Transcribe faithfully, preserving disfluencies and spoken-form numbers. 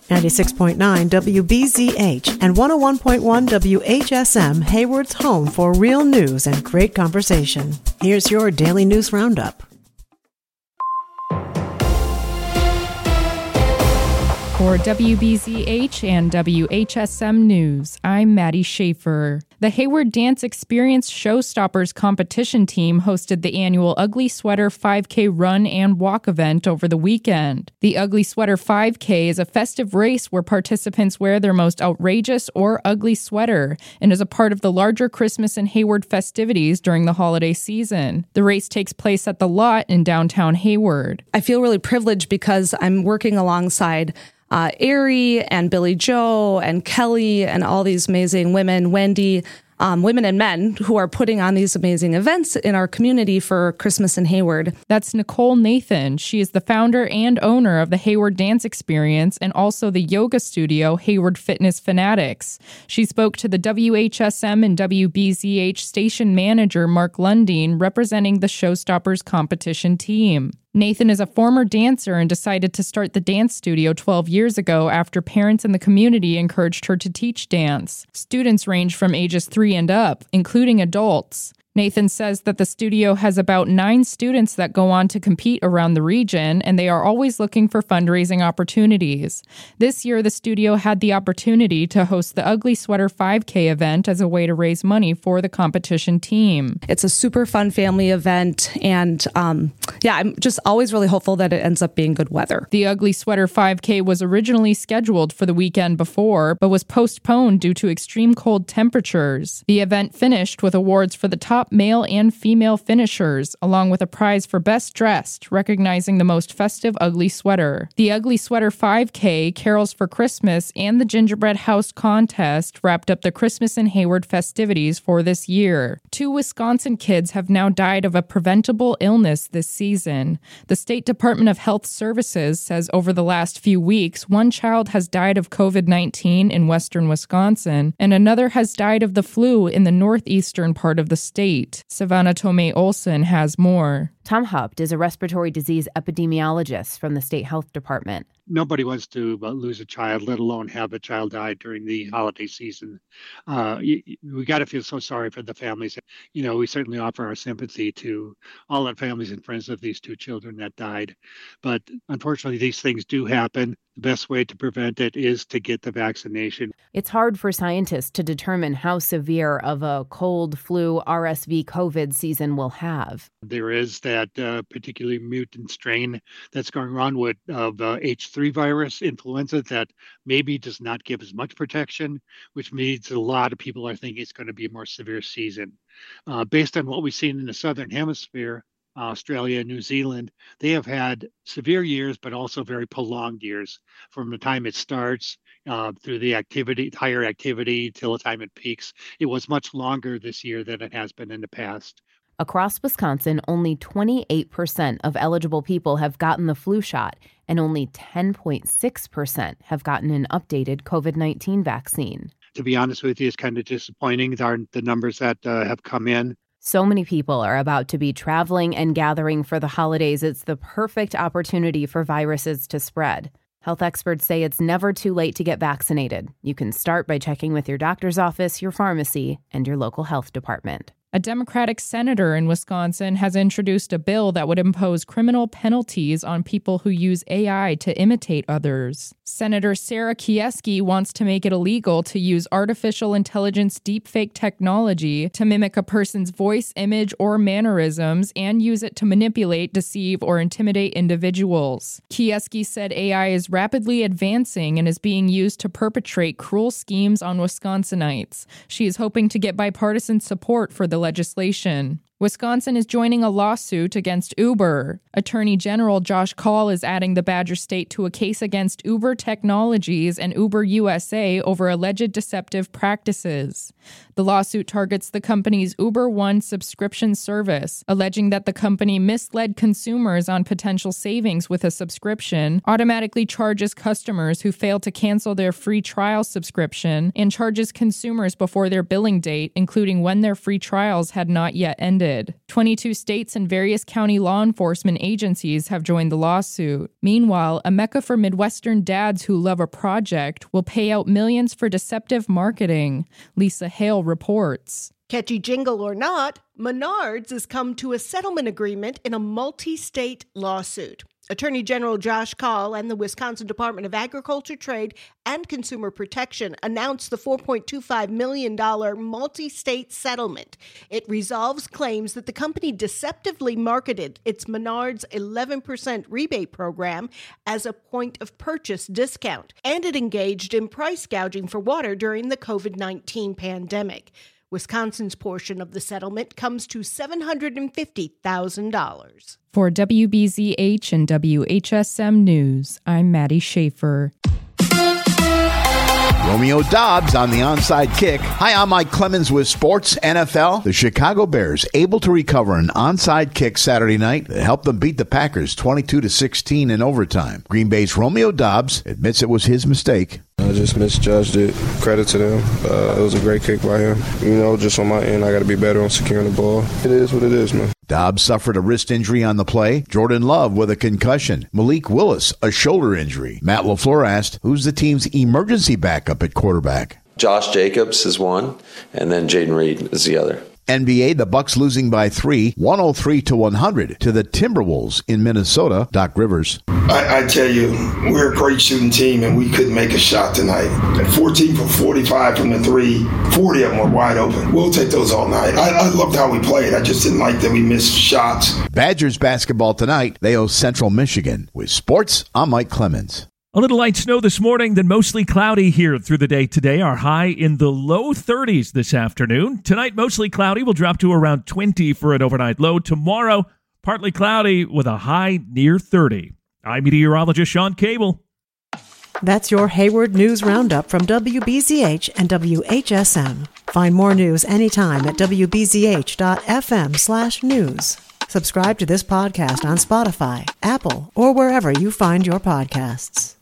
ninety-six point nine W B Z H and one oh one point one W H S M, Hayward's home for real news and great conversation. Here's your daily news roundup. For W B Z H and W H S M News, I'm Maddie Schaefer. The Hayward Dance Experience Showstoppers competition team hosted the annual Ugly Sweater five K run and walk event over the weekend. The Ugly Sweater five K is a festive race where participants wear their most outrageous or ugly sweater and is a part of the larger Christmas in Hayward festivities during the holiday season. The race takes place at The Lot in downtown Hayward. I feel really privileged because I'm working alongside Uh, Ari and Billy Joe and Kelly and all these amazing women, Wendy, um, women and men who are putting on these amazing events in our community for Christmas in Hayward. That's Nicole Nathan. She is the founder and owner of the Hayward Dance Experience and also the yoga studio Hayward Fitness Fanatics. She spoke to the W H S M and W B Z H station manager Mark Lundeen, representing the Showstoppers competition team. Nathan is a former dancer and decided to start the dance studio twelve years ago after parents in the community encouraged her to teach dance. Students range from ages three and up, including adults. Nathan says that the studio has about nine students that go on to compete around the region, and they are always looking for fundraising opportunities. This year, the studio had the opportunity to host the Ugly Sweater five K event as a way to raise money for the competition team. It's a super fun family event, and um, yeah, I'm just always really hopeful that it ends up being good weather. The Ugly Sweater five K was originally scheduled for the weekend before, but was postponed due to extreme cold temperatures. The event finished with awards for the top male and female finishers, along with a prize for Best Dressed, recognizing the most festive ugly sweater. The Ugly Sweater five K, Carols for Christmas, and the Gingerbread House contest wrapped up the Christmas in Hayward festivities for this year. Two Wisconsin kids have now died of a preventable illness this season. The State Department of Health Services says over the last few weeks, one child has died of covid nineteen in western Wisconsin, and another has died of the flu in the northeastern part of the state. Savannah Tomei Olson has more. Tom Hupt is a respiratory disease epidemiologist from the State Health Department. Nobody wants to uh, lose a child, let alone have a child die during the holiday season. Uh, we got to feel so sorry for the families. You know, we certainly offer our sympathy to all the families and friends of these two children that died. But unfortunately, these things do happen. The best way to prevent it is to get the vaccination. It's hard for scientists to determine how severe of a cold, flu, R S V, COVID season we'll have. There is that uh, particularly mutant strain that's going around with of uh, H three virus influenza that maybe does not give as much protection, which means a lot of people are thinking it's going to be a more severe season. Uh, based on what we've seen in the Southern Hemisphere, Australia, New Zealand, they have had severe years, but also very prolonged years from the time it starts uh, through the activity, higher activity, till the time it peaks. It was much longer this year than it has been in the past. Across Wisconsin, only twenty-eight percent of eligible people have gotten the flu shot, and only ten point six percent have gotten an updated covid nineteen vaccine. To be honest with you, it's kind of disappointing, the, the numbers that uh, have come in. So many people are about to be traveling and gathering for the holidays. It's the perfect opportunity for viruses to spread. Health experts say it's never too late to get vaccinated. You can start by checking with your doctor's office, your pharmacy, and your local health department. A Democratic senator in Wisconsin has introduced a bill that would impose criminal penalties on people who use A I to imitate others. Senator Sarah Kieski wants to make it illegal to use artificial intelligence deepfake technology to mimic a person's voice, image, or mannerisms and use it to manipulate, deceive, or intimidate individuals. Kieski said A I is rapidly advancing and is being used to perpetrate cruel schemes on Wisconsinites. She is hoping to get bipartisan support for the legislation. Wisconsin is joining a lawsuit against Uber. Attorney General Josh Kaul is adding the Badger State to a case against Uber Technologies and Uber U S A over alleged deceptive practices. The lawsuit targets the company's Uber One subscription service, alleging that the company misled consumers on potential savings with a subscription, automatically charges customers who fail to cancel their free trial subscription, and charges consumers before their billing date, including when their free trials had not yet ended. ended. twenty-two states and various county law enforcement agencies have joined the lawsuit. Meanwhile, a mecca for Midwestern dads who love a project will pay out millions for deceptive marketing. Lisa Hale reports. Catchy jingle or not, Menards has come to a settlement agreement in a multi-state lawsuit. Attorney General Josh Kaul and the Wisconsin Department of Agriculture, Trade, and Consumer Protection announced the four point two five million dollars multi-state settlement. It resolves claims that the company deceptively marketed its Menards eleven percent rebate program as a point-of-purchase discount, and it engaged in price gouging for water during the covid nineteen pandemic. Wisconsin's portion of the settlement comes to seven hundred fifty thousand dollars. For W B Z H and W H S M News, I'm Maddie Schaefer. Romeo Dobbs on the onside kick. Hi, I'm Mike Clemens with Sports N F L. The Chicago Bears able to recover an onside kick Saturday night that helped them beat the Packers twenty-two to sixteen in overtime. Green Bay's Romeo Dobbs admits it was his mistake. I just misjudged it. Credit to them. Uh, it was a great kick by him. You know, just on my end, I got to be better on securing the ball. It is what it is, man. Dobbs suffered a wrist injury on the play. Jordan Love with a concussion. Malik Willis, a shoulder injury. Matt LaFleur asked, who's the team's emergency backup at quarterback? Josh Jacobs is one, and then Jaden Reed is the other. N B A, the Bucks losing by three, one oh three to one hundred to the Timberwolves in Minnesota. Doc Rivers. I, I tell you, we're a great shooting team, and we couldn't make a shot tonight. At fourteen for forty-five from the three, forty of them were wide open. We'll take those all night. I, I loved how we played. I just didn't like that we missed shots. Badgers basketball tonight. They host Central Michigan. With sports, I'm Mike Clemens. A little light snow this morning, then mostly cloudy here through the day today. Our high in the low thirties this afternoon. Tonight, mostly cloudy. Will drop to around twenty for an overnight low. Tomorrow, partly cloudy with a high near thirty. I'm meteorologist Sean Cable. That's your Hayward News Roundup from W B Z H and W H S M. Find more news anytime at W B Z H dot F M slash news. Subscribe to this podcast on Spotify, Apple, or wherever you find your podcasts.